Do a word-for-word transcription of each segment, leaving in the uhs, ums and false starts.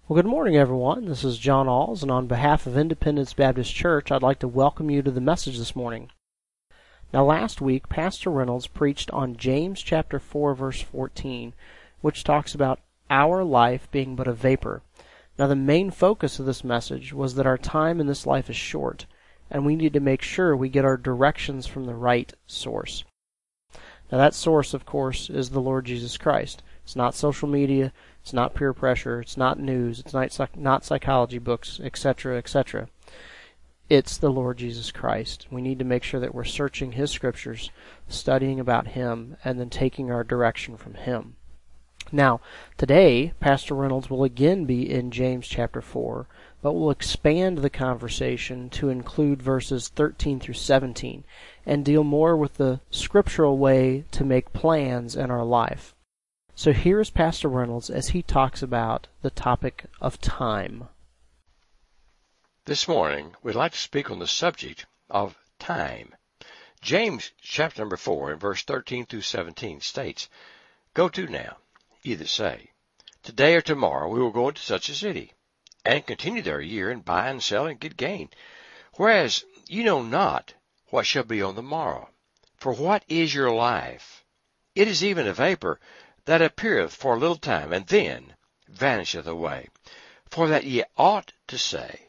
Well, good morning, everyone. This is John Alls, and on behalf of Independence Baptist Church, I'd like to welcome you to the message this morning. Now, last week, Pastor Reynolds preached on James chapter four, verse fourteen, which talks about our life being but a vapor. Now, the main focus of this message was that our time in this life is short, and we need to make sure we get our directions from the right source. Now, that source, of course, is the Lord Jesus Christ. It's not social media, it's not peer pressure, it's not news, it's not, psych- not psychology books, et cetera, et cetera. It's the Lord Jesus Christ. We need to make sure that we're searching His Scriptures, studying about Him, and then taking our direction from Him. Now, today, Pastor Reynolds will again be in James chapter four, but will expand the conversation to include verses thirteen through seventeen, and deal more with the scriptural way to make plans in our life. So here is Pastor Reynolds as he talks about the topic of time. This morning, we'd like to speak on the subject of time. James chapter number four, and verse thirteen through seventeen states, "Go to now, either say, today or tomorrow we will go into such a city, and continue there a year, and buy and sell and get gain. Whereas you know not what shall be on the morrow. For what is your life? It is even a vapor that appeareth for a little time, and then vanisheth away. For that ye ought to say,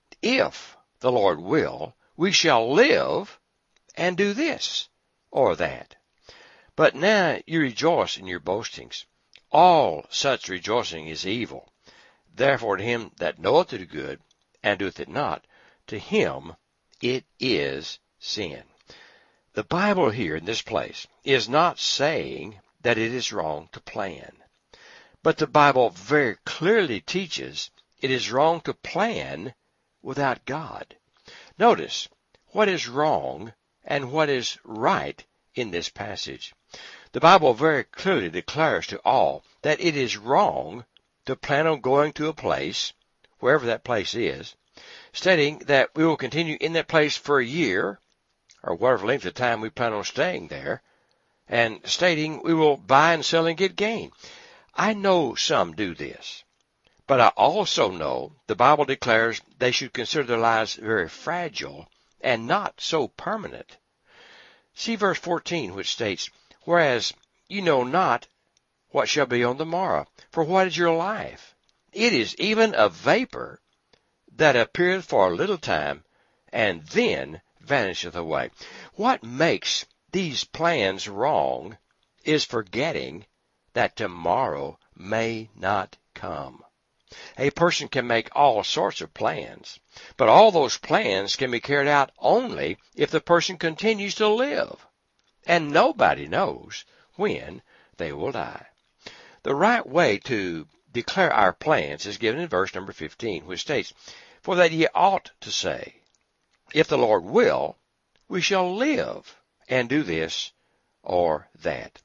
if the Lord will, we shall live and do this or that. But now you rejoice in your boastings. All such rejoicing is evil. Therefore to him that knoweth to do good, and doeth it not, to him it is sin." The Bible here in this place is not saying that it is wrong to plan. But the Bible very clearly teaches it is wrong to plan without God. Notice what is wrong and what is right in this passage. The Bible very clearly declares to all that it is wrong to plan on going to a place, wherever that place is, stating that we will continue in that place for a year, or whatever length of time we plan on staying there, and stating we will buy and sell and get gain. I know some do this, but I also know the Bible declares they should consider their lives very fragile and not so permanent. See verse fourteen, which states, "Whereas you know not what shall be on the morrow. For what is your life? It is even a vapor that appeareth for a little time, and then vanisheth away." What makes these plans wrong is forgetting that tomorrow may not come. A person can make all sorts of plans, but all those plans can be carried out only if the person continues to live, and nobody knows when they will die. The right way to declare our plans is given in verse number fifteen, which states, "For that ye ought to say, if the Lord will, we shall live and do this or that."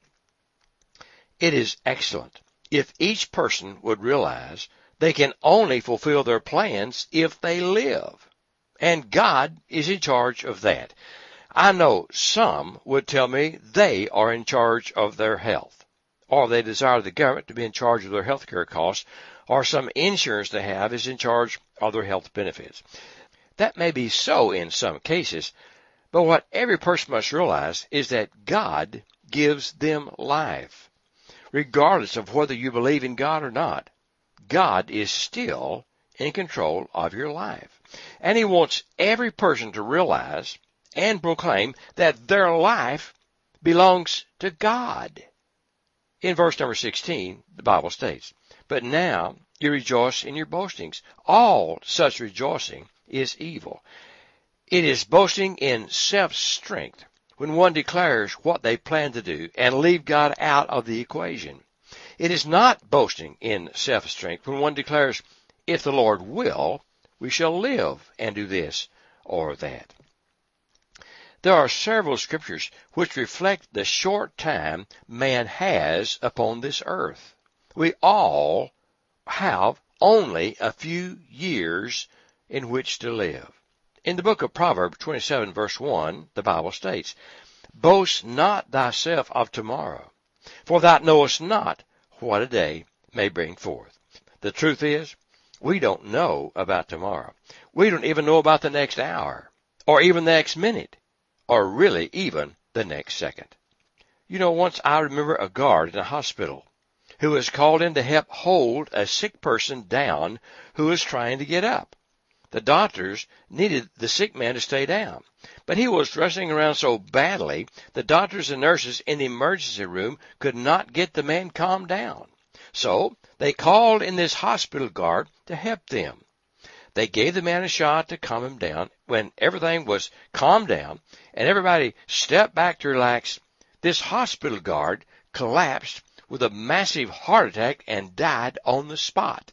It is excellent if each person would realize they can only fulfill their plans if they live, and God is in charge of that. I know some would tell me they are in charge of their health, or they desire the government to be in charge of their health care costs, or some insurance they have is in charge of their health benefits. That may be so in some cases, but what every person must realize is that God gives them life. Regardless of whether you believe in God or not, God is still in control of your life. And He wants every person to realize and proclaim that their life belongs to God. In verse number sixteen, the Bible states, "But now you rejoice in your boastings. All such rejoicing is evil." It is boasting in self-strength when one declares what they plan to do and leave God out of the equation. It is not boasting in self-strength when one declares, if the Lord will, we shall live and do this or that. There are several scriptures which reflect the short time man has upon this earth. We all have only a few years in which to live. In the book of Proverbs twenty-seven, verse one, the Bible states, "Boast not thyself of tomorrow, for thou knowest not what a day may bring forth." The truth is, We don't know about tomorrow. We don't even know about the next hour, or even the next minute, or really even the next second. You know, once I remember a guard in a hospital who was called in to help hold a sick person down who was trying to get up. The doctors needed the sick man to stay down, but he was wrestling around so badly the doctors and nurses in the emergency room could not get the man calmed down. So they called in this hospital guard to help them. They gave the man a shot to calm him down. When everything was calmed down and everybody stepped back to relax, this hospital guard collapsed with a massive heart attack and died on the spot.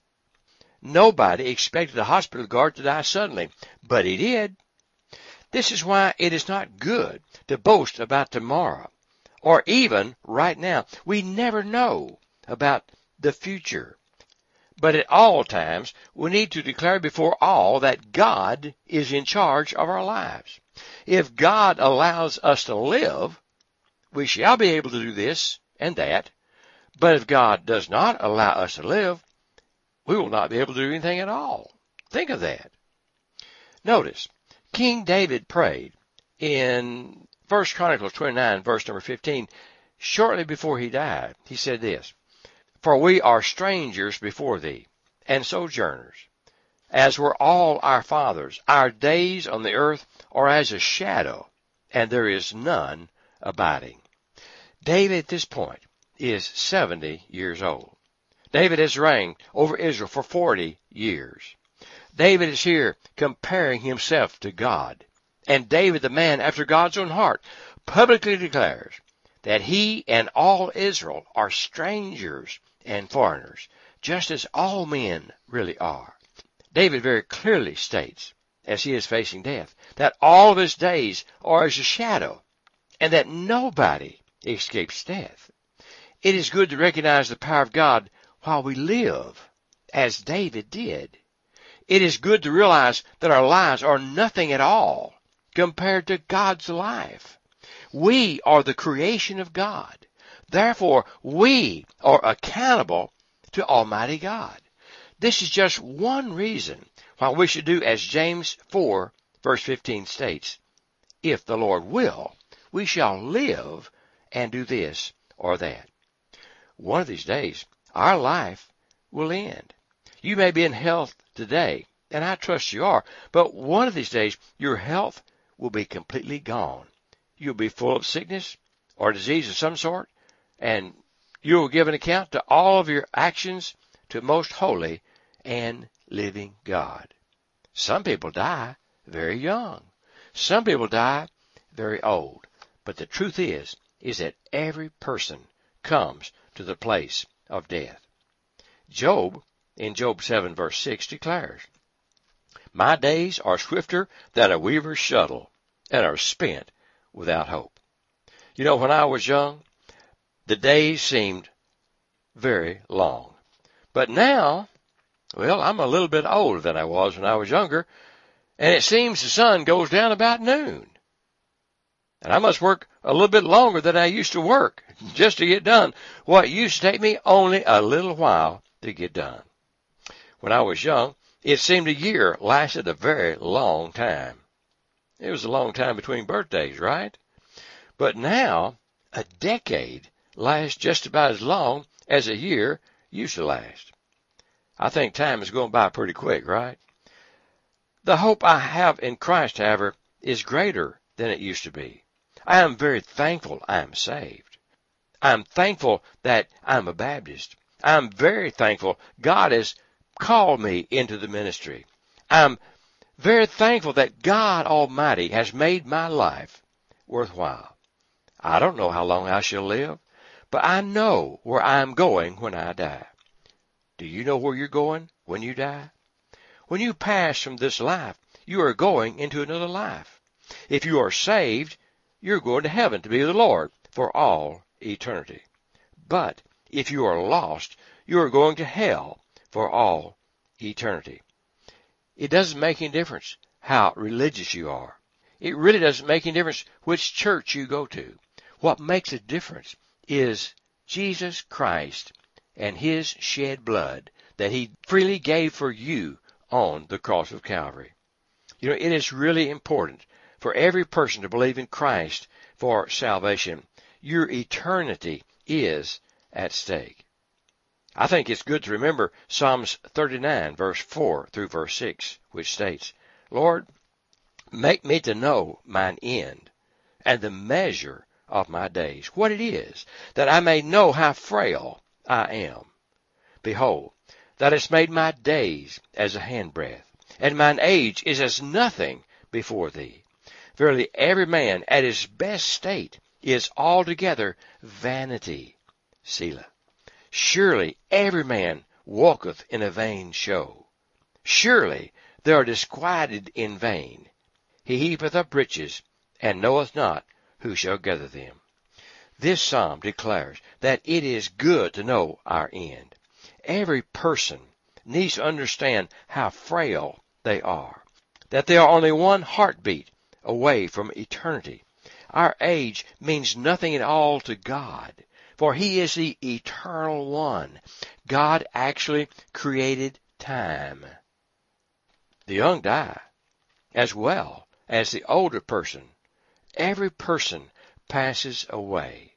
Nobody expected the hospital guard to die suddenly, but he did. This is why it is not good to boast about tomorrow, or even right now. We never know about the future. But at all times, we need to declare before all that God is in charge of our lives. If God allows us to live, we shall be able to do this and that. But if God does not allow us to live, we will not be able to do anything at all. Think of that. Notice, King David prayed in First Chronicles twenty-nine, verse number fifteen, shortly before he died. He said this, "For we are strangers before thee, and sojourners, as were all our fathers. Our days on the earth are as a shadow, and there is none abiding." David at this point is seventy years old. David has reigned over Israel for forty years. David is here comparing himself to God. And David, the man after God's own heart, publicly declares that he and all Israel are strangers and foreigners, just as all men really are. David very clearly states, as he is facing death, that all of his days are as a shadow, and that nobody escapes death. It is good to recognize the power of God while we live, as David did. It is good to realize that our lives are nothing at all compared to God's life. We are the creation of God. Therefore, we are accountable to Almighty God. This is just one reason why we should do as James four, verse fifteen states, "If the Lord will, we shall live and do this or that." One of these days, our life will end. You may be in health today, and I trust you are, but one of these days, your health will be completely gone. You'll be full of sickness or disease of some sort, and you will give an account to all of your actions to most holy and living God. Some people die very young. Some people die very old. But the truth is, is that every person comes to the place of death. Job, in Job seven, verse six, declares, "My days are swifter than a weaver's shuttle, and are spent without hope." You know, when I was young, the days seemed very long. But now, well, I'm a little bit older than I was when I was younger, and it seems the sun goes down about noon. And I must work a little bit longer than I used to work just to get done what used to take me only a little while to get done. When I was young, it seemed a year lasted a very long time. It was a long time between birthdays, right? But now, a decade lasts just about as long as a year used to last. I think time is going by pretty quick, right? The hope I have in Christ, however, is greater than it used to be. I am very thankful I am saved. I am thankful that I'm a Baptist. I am very thankful God has called me into the ministry. I'm very thankful that God Almighty has made my life worthwhile. I don't know how long I shall live, but I know where I am going when I die. Do you know where you're going when you die? When you pass from this life, you are going into another life. If you are saved, you're going to heaven to be with the Lord for all eternity. But if you are lost, you are going to hell for all eternity. It doesn't make any difference how religious you are. It really doesn't make any difference which church you go to. What makes a difference is Jesus Christ and His shed blood that he freely gave for you on the cross of Calvary. You know, it is really important for every person to believe in Christ for salvation. Your eternity is at stake. I think it's good to remember Psalms thirty-nine, verse four through verse six, which states, Lord, make me to know mine end and the measure of my days, what it is, that I may know how frail I am. Behold, thou hast made my days as a handbreadth, and mine age is as nothing before thee. Verily, every man at his best state is altogether vanity. Selah. Surely every man walketh in a vain show. Surely they are disquieted in vain. He heapeth up riches, and knoweth not who shall gather them. This psalm declares that it is good to know our end. Every person needs to understand how frail they are, that they are only one heartbeat away from eternity. Our age means nothing at all to God, for He is the eternal one. God actually created time. The young die, as well as the older person. Every person passes away.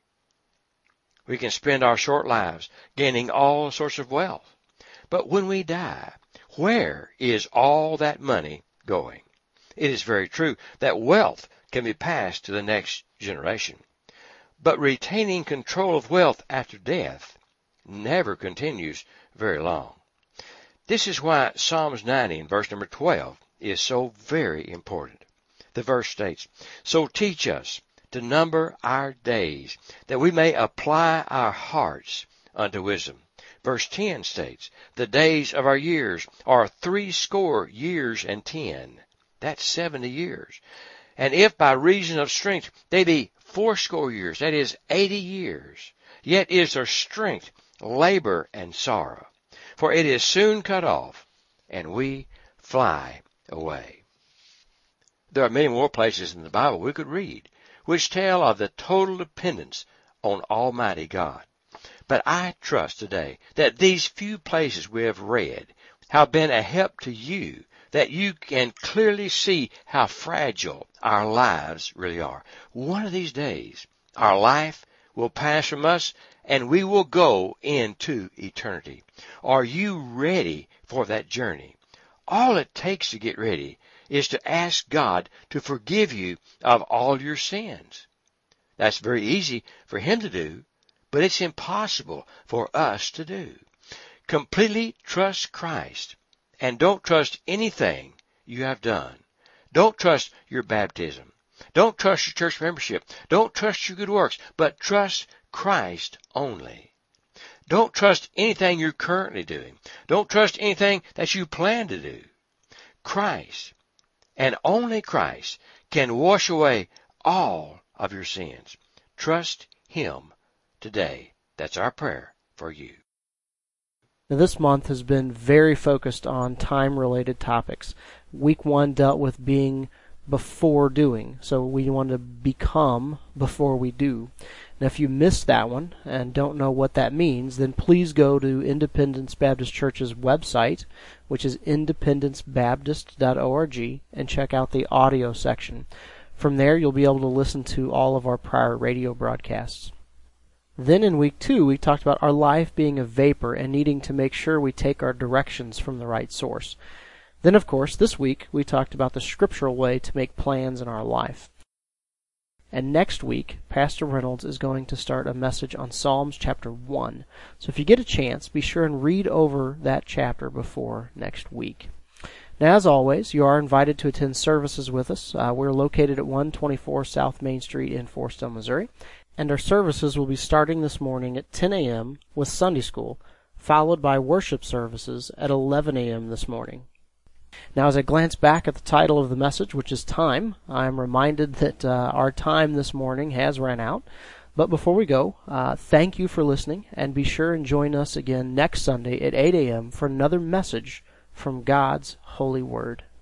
We can spend our short lives gaining all sorts of wealth. But when we die, where is all that money going? It is very true that wealth can be passed to the next generation. But retaining control of wealth after death never continues very long. This is why Psalms ninety and verse number twelve is so very important. The verse states, So teach us to number our days, that we may apply our hearts unto wisdom. Verse ten states, The days of our years are threescore years and ten. That's seventy years. And if by reason of strength they be fourscore years, that is eighty years, yet is their strength labor and sorrow. For it is soon cut off, and we fly away. There are many more places in the Bible we could read, which tell of the total dependence on Almighty God. But I trust today that these few places we have read have been a help to you, that you can clearly see how fragile our lives really are. One of these days, our life will pass from us, and we will go into eternity. Are you ready for that journey? All it takes to get ready is to ask God to forgive you of all your sins. That's very easy for Him to do, but it's impossible for us to do. Completely trust Christ, and don't trust anything you have done. Don't trust your baptism. Don't trust your church membership. Don't trust your good works, but trust Christ only. Don't trust anything you're currently doing. Don't trust anything that you plan to do. Christ, and only Christ, can wash away all of your sins. Trust Him today. That's our prayer for you. Now, this month has been very focused on time-related topics. Week one dealt with being before doing, so we want to become before we do. Now, if you missed that one and don't know what that means, then please go to Independence Baptist Church's website, which is independence baptist dot org, and check out the audio section. From there, you'll be able to listen to all of our prior radio broadcasts. Then in week two, we talked about our life being a vapor and needing to make sure we take our directions from the right source. Then, of course, this week, we talked about the scriptural way to make plans in our life. And next week, Pastor Reynolds is going to start a message on Psalms chapter one. So if you get a chance, be sure and read over that chapter before next week. Now, as always, you are invited to attend services with us. Uh, we're located at one twenty-four South Main Street in Forestdale, Missouri. And our services will be starting this morning at ten a.m. with Sunday school, followed by worship services at eleven a.m. this morning. Now, as I glance back at the title of the message, which is Time, I'm reminded that uh, our time this morning has run out. But before we go, uh, thank you for listening, and be sure and join us again next Sunday at eight a.m. for another message from God's Holy Word.